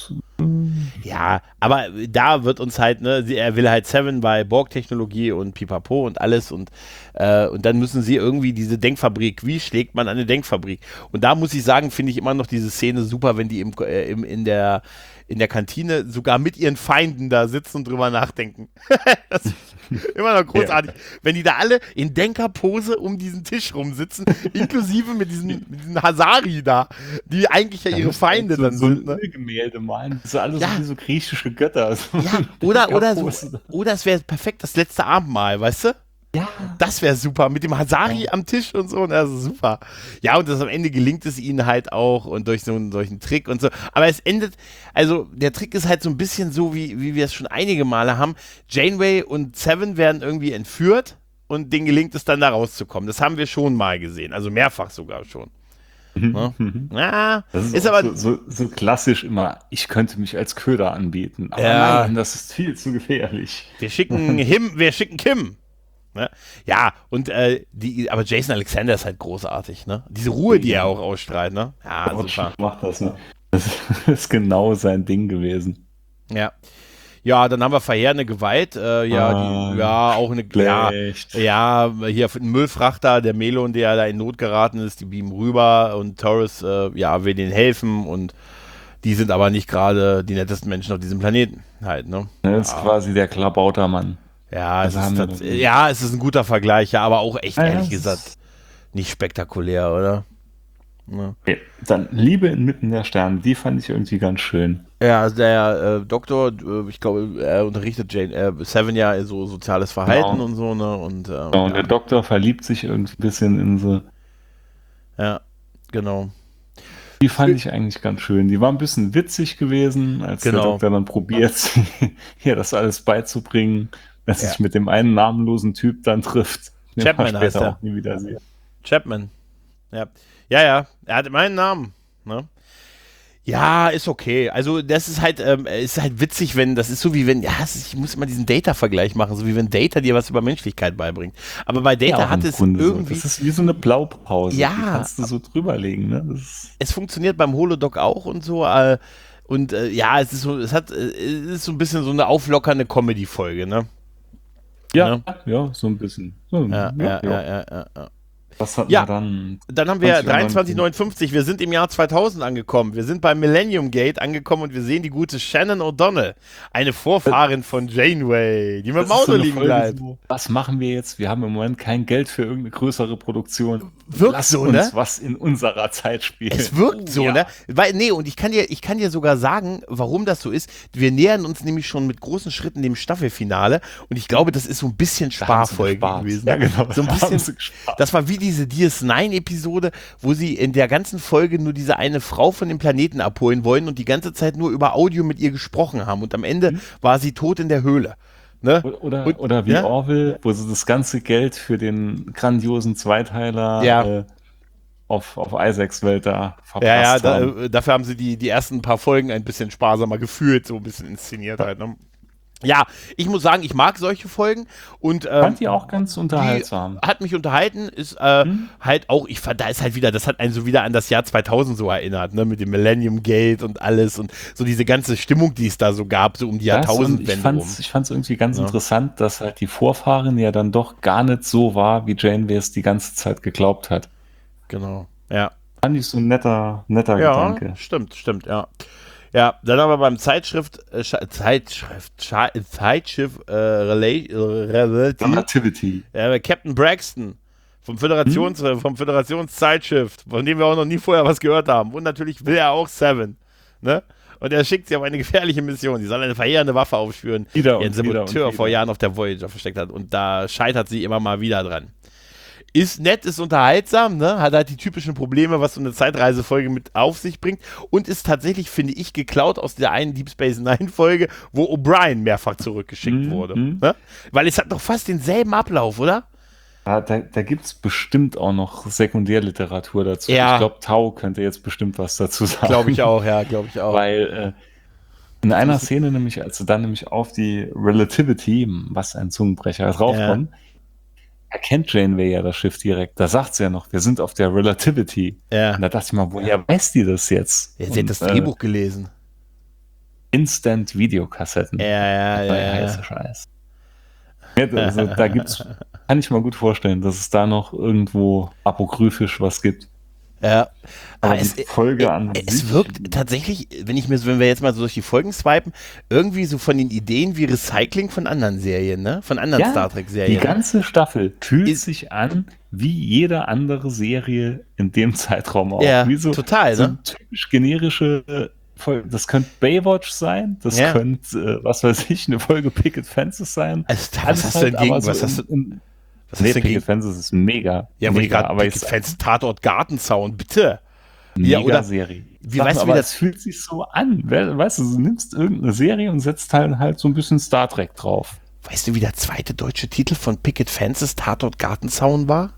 Ja, aber da wird uns halt, ne, er will halt Seven bei Borg-Technologie und Pipapo und alles und dann müssen sie irgendwie diese Denkfabrik, wie schlägt man eine Denkfabrik? Und da muss ich sagen, finde ich immer noch diese Szene super, wenn die in der Kantine sogar mit ihren Feinden da sitzen und drüber nachdenken. Das ist immer noch großartig. Ja. Wenn die da alle in Denkerpose um diesen Tisch rumsitzen, inklusive mit diesen Hasari da, die eigentlich ja ihre Feinde dann sind. So Gemälde malen, so alles wie so griechische Götter. So ja, oder es wäre perfekt das letzte Abendmahl, weißt du? Ja. Das wäre super, mit dem Hasari am Tisch und so, und das ist super. Ja, und am Ende gelingt es ihnen halt auch und durch einen Trick und so. Aber es endet, also der Trick ist halt so ein bisschen so, wie wir es schon einige Male haben. Janeway und Seven werden irgendwie entführt und denen gelingt es dann da rauszukommen. Das haben wir schon mal gesehen, also mehrfach sogar schon. Ja? Ja, das ist aber so klassisch immer, ich könnte mich als Köder anbieten. Aber nein, das ist viel zu gefährlich. Wir schicken Kim. Ne? Ja, und aber Jason Alexander ist halt großartig, ne? Diese Ruhe, die er auch ausstrahlt, ne? Ja, super. Macht das, ne? Das ist genau sein Ding gewesen. Ja. Ja, dann haben wir verheerende Gewalt, auch eine, hier ein Müllfrachter, der Melon, der da in Not geraten ist, die beamen rüber und Torres, will denen helfen und die sind aber nicht gerade die nettesten Menschen auf diesem Planeten halt, ne? Das ist quasi der Klabautermann. Ja, es ist ein guter Vergleich, ja, aber auch echt, ehrlich gesagt, nicht spektakulär, oder? Ja. Okay. Dann Liebe inmitten der Sterne, die fand ich irgendwie ganz schön. Ja, der Doktor, ich glaube, er unterrichtet Seven ja so soziales Verhalten und so, ne? Und der Doktor verliebt sich irgendwie ein bisschen in so. Ja, genau. Die fand ich eigentlich ganz schön. Die war ein bisschen witzig gewesen, als der Doktor dann probiert, hier das alles beizubringen, dass sich mit dem einen namenlosen Typ dann trifft. Chapman heißt er. Auch nie wieder sehen. Chapman. Ja. Ja, er hat meinen Namen. Ne? Ja, ist okay. Also das ist halt witzig, das ist so wie wenn, ich muss immer diesen Data-Vergleich machen, so wie wenn Data dir was über Menschlichkeit beibringt. Aber bei Data hat es irgendwie... Das ist wie so eine Blaupause, ja, die kannst du so drüberlegen. Ne? Es funktioniert beim Holodoc auch und so, es ist so ein bisschen so eine auflockernde Comedy-Folge, ne? Ja, so ein bisschen. So, ja. Was hatten wir dann? Dann haben wir 2359, wir sind im Jahr 2000 angekommen, wir sind beim Millennium Gate angekommen und wir sehen die gute Shannon O'Donnell, eine Vorfahrin von Janeway, die mit dem Auto liegen bleibt. Was machen wir jetzt? Wir haben im Moment kein Geld für irgendeine größere Produktion. Wirkt so, ne? Was in unserer Zeit spielt. Es wirkt so, ne? Und ich kann dir sogar sagen, warum das so ist. Wir nähern uns nämlich schon mit großen Schritten dem Staffelfinale und ich glaube, das ist so ein bisschen Sparfolge gewesen. Ja, genau. So ein bisschen, das war wie diese DS9-Episode, wo sie in der ganzen Folge nur diese eine Frau von dem Planeten abholen wollen und die ganze Zeit nur über Audio mit ihr gesprochen haben und am Ende war sie tot in der Höhle. Ne? Oder wie Orville, wo sie das ganze Geld für den grandiosen Zweiteiler auf Isaacs Welt da verpasst haben. Dafür haben sie die ersten paar Folgen ein bisschen sparsamer gefühlt, so ein bisschen inszeniert halt. Ne? Ja, ich muss sagen, ich mag solche Folgen und Fand die auch ganz unterhaltsam. hat mich unterhalten, ist halt auch, ich fand, da ist halt wieder, das hat einen so wieder an das Jahr 2000 so erinnert, ne, mit dem Millennium Gate und alles und so diese ganze Stimmung, die es da so gab, so um die Jahrtausendwende rum. Ich fand es irgendwie ganz interessant, dass halt die Vorfahren ja dann doch gar nicht so war, wie Janeway es die ganze Zeit geglaubt hat. Genau, ja. Fand ich so ein netter Gedanke. Stimmt, ja. Ja, dann haben wir beim Zeitschiff Relativity. Captain Braxton vom Föderationszeitschiff, von dem wir auch noch nie vorher was gehört haben. Und natürlich will er auch Seven, ne? Und er schickt sie auf eine gefährliche Mission. Sie soll eine verheerende Waffe aufspüren, die ein Saboteur vor Jahren auf der Voyager versteckt hat. Und da scheitert sie immer mal wieder dran. Ist nett, ist unterhaltsam, ne? Hat halt die typischen Probleme, was so eine Zeitreisefolge mit auf sich bringt und ist tatsächlich, finde ich, geklaut aus der einen Deep Space Nine Folge, wo O'Brien mehrfach zurückgeschickt wurde. Ne? Weil es hat doch fast denselben Ablauf, oder? Ja, da gibt es bestimmt auch noch Sekundärliteratur dazu. Ja. Ich glaube, Tau könnte jetzt bestimmt was dazu sagen. Glaube ich auch. Weil in einer Szene nämlich, als sie dann nämlich auf die Relativity, was ein Zungenbrecher, draufkommen, erkennt Janeway ja das Schiff direkt. Da sagt sie ja noch, wir sind auf der Relativity. Ja. Und da dachte ich mal, woher weiß die das jetzt? Sie hat das Drehbuch gelesen. Instant-Videokassetten. Ja. Heiße Scheiß. Also, da gibt's, kann ich mir gut vorstellen, dass es da noch irgendwo apokryphisch was gibt. Ja, aber die Folge an es sich, wirkt tatsächlich, wenn wir jetzt mal so durch die Folgen swipen, irgendwie so von den Ideen wie Recycling von anderen Serien, ne? Von anderen Star Trek-Serien. Die ganze Staffel fühlt sich an wie jede andere Serie in dem Zeitraum auch. Ja, wie so, total, so ne? Typisch generische Folge. Das könnte Baywatch sein, das könnte, was weiß ich, eine Folge Picket Fences sein. Also, was hast du denn gegen, so Picket Fences ist mega. Ja, wo ich gerade Picket Fences Tatort Gartenzaun, bitte. Ja, oder Serie. Wie weißt du, wie das fühlt sich so an? Weißt du, du nimmst irgendeine Serie und setzt halt so ein bisschen Star Trek drauf. Weißt du, wie der zweite deutsche Titel von Picket Fences Tatort Gartenzaun war?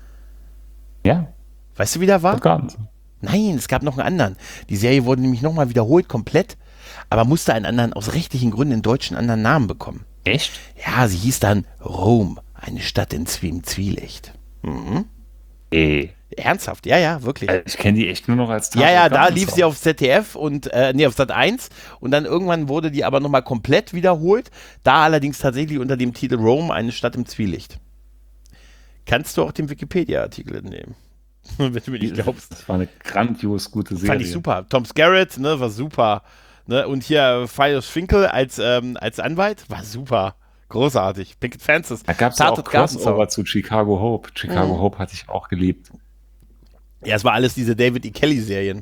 Ja. Weißt du, wie der war? Gartenzaun. Nein, es gab noch einen anderen. Die Serie wurde nämlich nochmal wiederholt, komplett, aber musste einen anderen, aus rechtlichen Gründen, in deutschen anderen Namen bekommen. Echt? Ja, sie hieß dann Rom, eine Stadt im Zwielicht. Mhm. Ernsthaft? Ja, wirklich. Ich kenne die echt nur noch als Ja, da lief sie auf ZDF und, auf Sat 1 und dann irgendwann wurde die aber nochmal komplett wiederholt, da allerdings tatsächlich unter dem Titel Rome, eine Stadt im Zwielicht. Kannst du auch den Wikipedia-Artikel entnehmen, wenn du mir nicht glaubst. Das war eine grandios gute Serie. Fand ich super. Tom Skerritt, ne, war super. Ne? Und hier Fios Finkel als Anwalt, war super. Großartig. Picket Fences. Da gab es auch Crossover zu Chicago Hope. Chicago Hope hatte ich auch geliebt. Ja, es war alles diese David E. Kelly-Serien.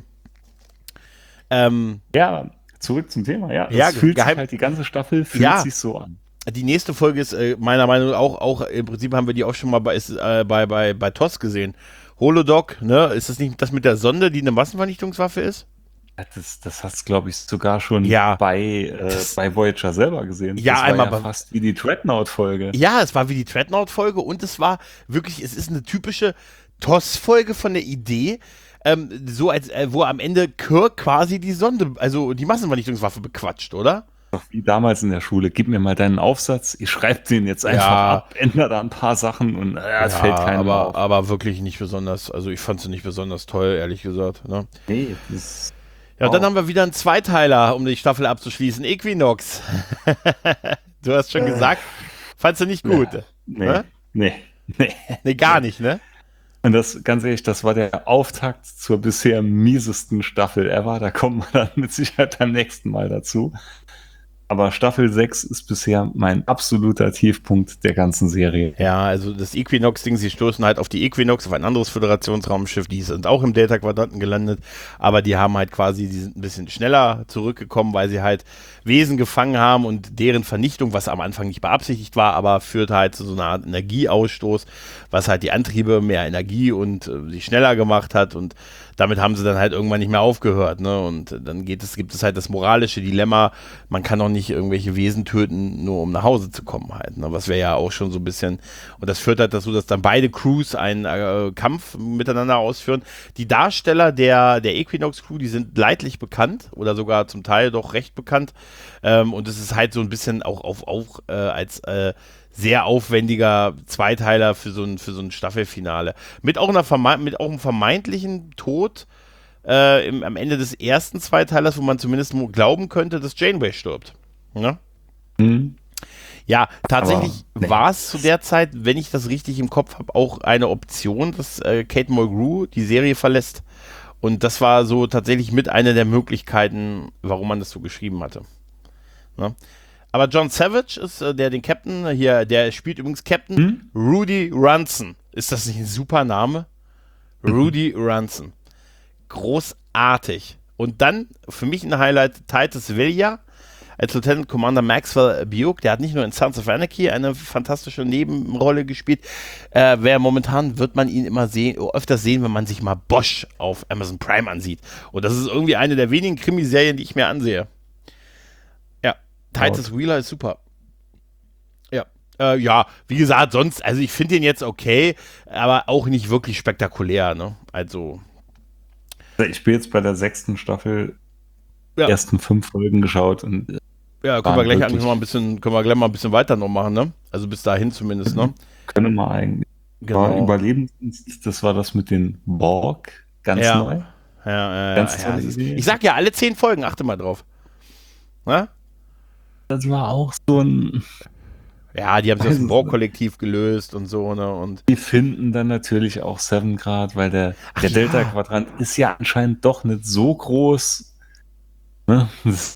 Ja, zurück zum Thema. Ja, fühlt sich halt, die ganze Staffel fühlt sich so an. Die nächste Folge ist meiner Meinung nach auch, im Prinzip haben wir die auch schon mal bei TOS gesehen. Holodoc, ne? Ist das nicht das mit der Sonde, die eine Massenvernichtungswaffe ist? Das hast du, glaube ich, sogar schon bei Voyager selber gesehen. Ja, das war einmal fast wie die Dreadnought-Folge. Ja, es war wie die Dreadnought-Folge und es war wirklich, es ist eine typische TOS-Folge von der Idee, so als wo am Ende Kirk quasi die Sonde, also die Massenvernichtungswaffe bequatscht, oder? Doch wie damals in der Schule, gib mir mal deinen Aufsatz, ich schreibe den jetzt einfach ab, ändere da ein paar Sachen und es fällt keinem auf. Aber wirklich nicht besonders, also ich fand sie nicht besonders toll, ehrlich gesagt. Ne? Nee, das und dann haben wir wieder einen Zweiteiler, um die Staffel abzuschließen, Equinox. Du hast schon gesagt, fandst du nicht gut? Nee, gar nicht, ne? Und das, ganz ehrlich, das war der Auftakt zur bisher miesesten Staffel ever. Da kommen wir dann mit Sicherheit beim nächsten Mal dazu. Aber Staffel 6 ist bisher mein absoluter Tiefpunkt der ganzen Serie. Ja, also das Equinox-Ding, sie stoßen halt auf die Equinox, auf ein anderes Föderationsraumschiff, die sind auch im Delta-Quadranten gelandet, aber die haben halt quasi, die sind ein bisschen schneller zurückgekommen, weil sie halt Wesen gefangen haben und deren Vernichtung, was am Anfang nicht beabsichtigt war, aber führt halt zu so einer Art Energieausstoß, was halt die Antriebe mehr Energie und sie schneller gemacht hat und damit haben sie dann halt irgendwann nicht mehr aufgehört, ne? Und dann gibt es halt das moralische Dilemma, man kann doch nicht irgendwelche Wesen töten, nur um nach Hause zu kommen halt, ne? Was wäre ja auch schon so ein bisschen, und das führt halt dazu, dass dann beide Crews einen Kampf miteinander ausführen. Die Darsteller der Equinox Crew, die sind leidlich bekannt oder sogar zum Teil doch recht bekannt, und es ist halt so ein bisschen auch als sehr aufwendiger Zweiteiler für so ein Staffelfinale. Mit auch einem vermeintlichen Tod am Ende des ersten Zweiteilers, wo man zumindest glauben könnte, dass Janeway stirbt. Ja, ja, tatsächlich war es zu der Zeit, wenn ich das richtig im Kopf habe, auch eine Option, dass Kate Mulgrew die Serie verlässt. Und das war so tatsächlich mit einer der Möglichkeiten, warum man das so geschrieben hatte. Ja. Aber John Savage ist der den Captain hier, der spielt übrigens Captain Rudy Runson. Ist das nicht ein super Name? Rudy Runson. Großartig. Und dann für mich ein Highlight Titus Vilja als Lieutenant Commander Maxwell Buick. Der hat nicht nur in Sons of Anarchy eine fantastische Nebenrolle gespielt. Momentan wird man ihn immer öfter sehen, wenn man sich mal Bosch auf Amazon Prime ansieht. Und das ist irgendwie eine der wenigen Krimiserien, die ich mir ansehe. Titus Wheeler ist super. Ja. Ja, wie gesagt, sonst, also ich finde den jetzt okay, aber auch nicht wirklich spektakulär, ne? Also. Ich bin jetzt bei der 6. Staffel, ersten 5 Folgen geschaut und ja, können wir gleich eigentlich mal ein bisschen weiter noch machen, ne? Also bis dahin zumindest, ne? Können wir eigentlich. Genau. Überlebensinstinkt, das war das mit den Borg, ganz neu. Ganz tolle Idee. Ich sag ja, alle 10 Folgen, achte mal drauf. Na? Das war auch so ein. Ja, die haben sich aus dem Borg-Kollektiv gelöst und so, ne? Und die finden dann natürlich auch Seven Grad, weil der Delta-Quadrant ist ja anscheinend doch nicht so groß. Ne?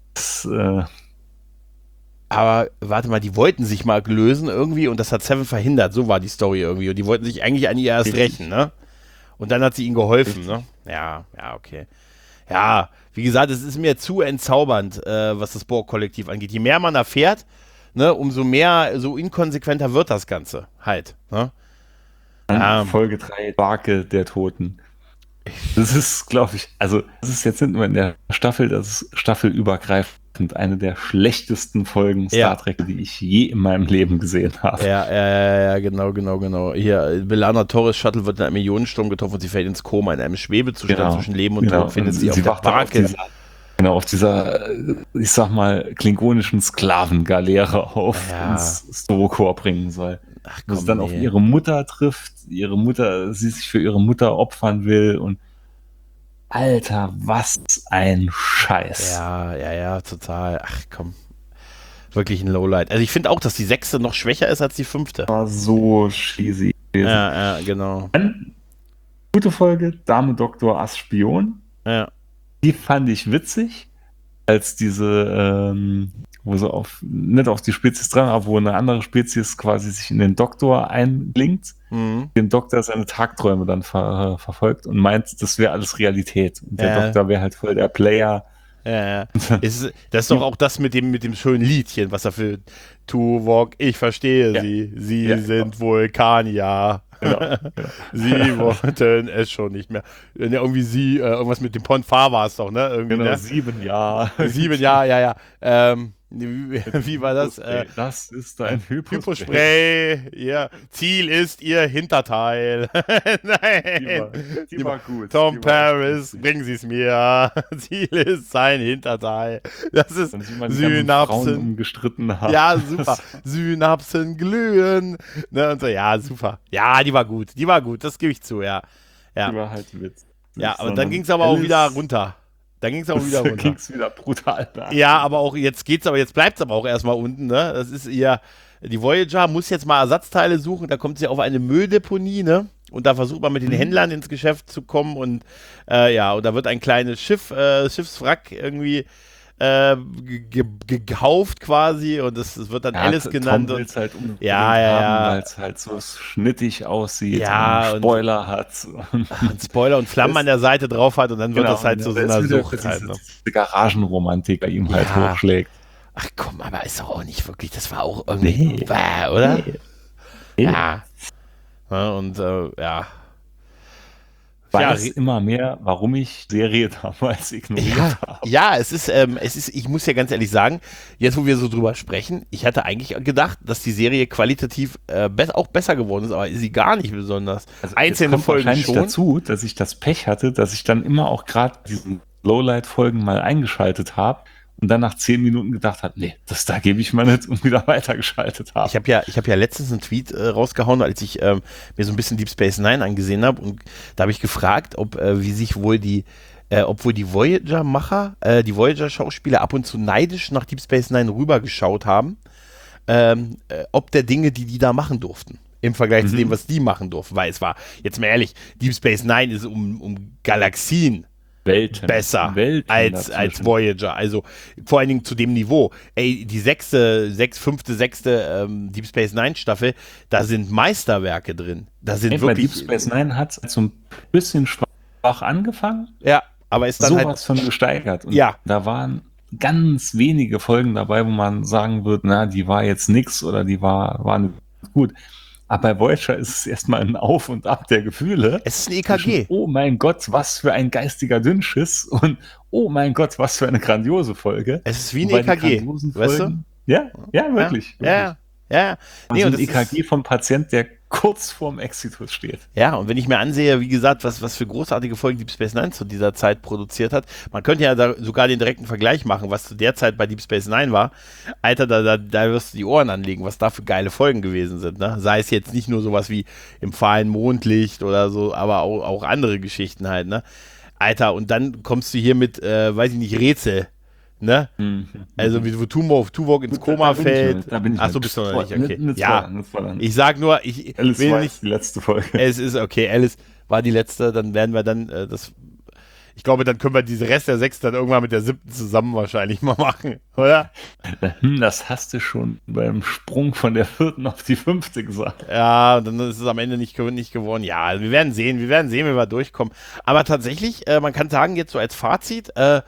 Aber warte mal, die wollten sich mal lösen irgendwie und das hat Seven verhindert. So war die Story irgendwie. Und die wollten sich eigentlich an ihr erst rächen, ne? Und dann hat sie ihnen geholfen, ne? Ja, okay. Ja, wie gesagt, es ist mir zu entzaubernd, was das Borg-Kollektiv angeht. Je mehr man erfährt, ne, umso mehr, so inkonsequenter wird das Ganze halt. Ne? Folge 3, Barke der Toten. Das ist, glaube ich, also das ist jetzt nicht nur in der Staffel, das ist staffelübergreifend eine der schlechtesten Folgen Star Trek, die ich je in meinem Leben gesehen habe. Ja, genau. Hier, B'Elanna Torres Shuttle wird in einem Ionensturm getroffen und sie fällt ins Koma, in einem Schwebezustand zwischen Leben und Tod, findet sie auf der Barke. Auf dieser, ich sag mal, klingonischen Sklavengaleere auf ins Storokor bringen soll. Ach, komm, sie dann auf ihre Mutter trifft, sie sich für ihre Mutter opfern will und Alter, was ein Scheiß. Ja, total. Ach komm. Wirklich ein Lowlight. Also ich finde auch, dass die 6. noch schwächer ist als die 5. War so cheesy gewesen. Ja, genau. Dann, gute Folge, Dame Doktor Ass Spion. Ja. Die fand ich witzig, als diese, wo sie nicht auf die Spezies dran, aber wo eine andere Spezies quasi sich in den Doktor einblinkt, den Doktor seine Tagträume dann verfolgt und meint, das wäre alles Realität. Und der Doktor wäre halt voll der Player. Ja. Das ist doch auch das mit dem schönen Liedchen, was er für Tuvok, ich verstehe Sie. Sie sind Vulkanier. Genau. Sie wollten es schon nicht mehr. Irgendwie irgendwas mit dem Ponfar war es doch, ne? Irgendwie, genau, ne? 7 Jahre. 7 Jahre, ja. Wie war das? Das ist ein Hypospray. Ihr Ziel ist ihr Hinterteil. Nein. Die war gut. Tom Paris, bringen Sie es mir. Ziel ist sein Hinterteil. Das ist Synapsen. Umgestritten haben. Ja, super. Synapsen glühen. Ne, und so, ja, super. Ja, die war gut. Das gebe ich zu, ja. Die war halt Witz. Ja, aber dann ging es aber auch wieder runter. Dann ging es auch wieder runter. Ging es wieder brutal nach. Ja, aber auch jetzt bleibt es aber auch erstmal unten, ne? Das ist die Voyager muss jetzt mal Ersatzteile suchen, da kommt sie auf eine Mülldeponie, ne? Und da versucht man mit den Händlern ins Geschäft zu kommen und und da wird ein kleines Schiffswrack irgendwie gekauft quasi und es wird dann Alice genannt. Tom will's halt weil es halt so schnittig aussieht und Spoiler hat. Und Spoiler und Flammen an der Seite drauf hat und dann wird das halt so einer Sucht halt. Diese Garagenromantik bei ihm halt hochschlägt. Ach komm, aber ist doch auch nicht wirklich, das war auch irgendwie, oder? Nee. Ja. Und weiß immer mehr, warum ich Serie damals ignoriert habe. Ja, es ist, ich muss ja ganz ehrlich sagen, jetzt wo wir so drüber sprechen, ich hatte eigentlich gedacht, dass die Serie qualitativ auch besser geworden ist, aber ist sie gar nicht besonders. Also Einzelne Folgen wahrscheinlich schon. dazu, dass ich das Pech hatte, dass ich dann immer auch gerade diesen Lowlight-Folgen mal eingeschaltet habe und dann nach 10 Minuten gedacht habe, nee, da gebe ich mal nicht und wieder weitergeschaltet habe. Ich hab ja letztens einen Tweet rausgehauen, als ich mir so ein bisschen Deep Space Nine angesehen habe, und da habe ich gefragt, wie sich wohl obwohl die Voyager-Macher, die Voyager-Schauspieler ab und zu neidisch nach Deep Space Nine rübergeschaut haben, ob der Dinge, die da machen durften, im Vergleich zu dem, was die machen durften. Weil es war, jetzt mal ehrlich, Deep Space Nine ist um Galaxien besser als Voyager. Also vor allen Dingen zu dem Niveau. Ey, die fünfte, sechste Deep Space Nine Staffel, da sind Meisterwerke drin. Da sind wirklich. Deep Space Nine hat so ein bisschen schwach angefangen. Ja, aber ist dann sowas halt von gesteigert. Und ja. Da waren ganz wenige Folgen dabei, wo man sagen würde, na, die war jetzt nix oder die war nicht gut. Aber bei Voyager ist es erstmal ein Auf und Ab der Gefühle. Es ist ein EKG. Oh mein Gott, was für ein geistiger Dünnschiss. Und oh mein Gott, was für eine grandiose Folge. Es ist wie ein EKG, weißt du? Ja, wirklich. Ja. Nee, und ein EKG vom Patient, der kurz vorm Exitus steht. Ja, und wenn ich mir ansehe, wie gesagt, was für großartige Folgen Deep Space Nine zu dieser Zeit produziert hat, man könnte ja da sogar den direkten Vergleich machen, was zu der Zeit bei Deep Space Nine war. Alter, da wirst du die Ohren anlegen, was da für geile Folgen gewesen sind. Ne? Sei es jetzt nicht nur sowas wie Im fahlen Mondlicht oder so, aber auch andere Geschichten halt. Ne? Alter, und dann kommst du hier mit, weiß ich nicht, Rätsel. Ne? Also wie Tuvok ins Koma fällt. Achso, bist du noch nicht, okay. Ich sag nur, Alice war die letzte Folge. Es ist okay, Alice war die letzte, dann werden wir dann ich glaube, dann können wir diese Rest der 6 dann irgendwann mit der 7. zusammen wahrscheinlich mal machen, oder? Das hast du schon beim Sprung von der 4. auf die 5. gesagt. Ja, und dann ist es am Ende nicht geworden. Ja, also wir werden sehen, wie wir durchkommen. Aber tatsächlich, man kann sagen, jetzt so als Fazit,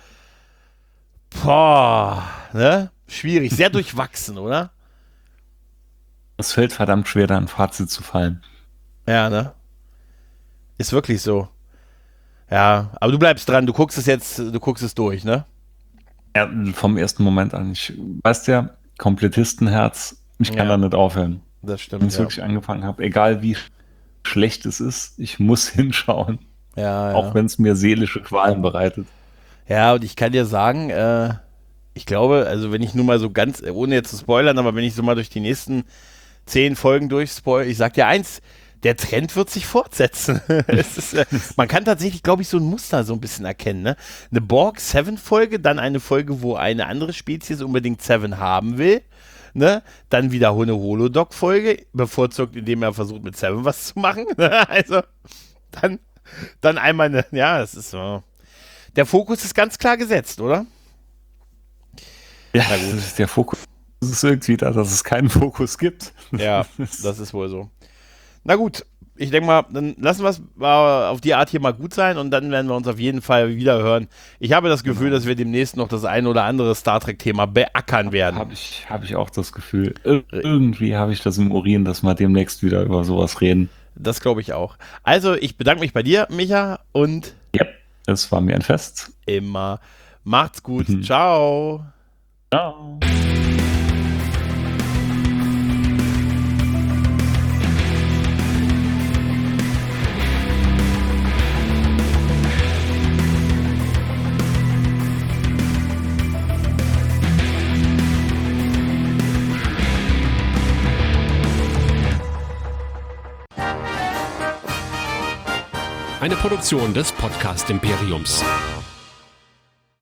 ne? Schwierig, sehr durchwachsen, oder? Es fällt verdammt schwer, da ein Fazit zu fallen. Ja, ne? Ist wirklich so. Ja, aber du bleibst dran, du guckst es durch, ne? Ja, vom ersten Moment an. Ich weiß ja, Komplettistenherz, ich kann da nicht aufhören. Das stimmt. Wenn ich wirklich angefangen habe, egal wie schlecht es ist, ich muss hinschauen. Ja. Auch wenn es mir seelische Qualen bereitet. Ja, und ich kann dir sagen, ich glaube, also wenn ich nur mal so ganz, ohne jetzt zu spoilern, aber wenn ich so mal durch die nächsten 10 Folgen durchspoil, ich sag dir eins, der Trend wird sich fortsetzen. Man kann tatsächlich, glaube ich, so ein Muster so ein bisschen erkennen. Ne? Eine Borg-7-Folge, dann eine Folge, wo eine andere Spezies unbedingt 7 haben will. Ne? Dann wieder eine Holodoc-Folge, bevorzugt, indem er versucht, mit 7 was zu machen. Also, dann einmal das ist so. Der Fokus ist ganz klar gesetzt, oder? Ja, der Fokus ist irgendwie da, dass es keinen Fokus gibt. Ja, das ist wohl so. Na gut, ich denke mal, dann lassen wir es auf die Art hier mal gut sein und dann werden wir uns auf jeden Fall wieder hören. Ich habe das Gefühl, dass wir demnächst noch das ein oder andere Star Trek-Thema beackern werden. Habe ich auch das Gefühl. Irgendwie habe ich das im Urin, dass wir demnächst wieder über sowas reden. Das glaube ich auch. Also, ich bedanke mich bei dir, Micha, und ja, es war mir ein Fest. Immer. Macht's gut. Ciao. Ciao. Eine Produktion des Podcast Imperiums.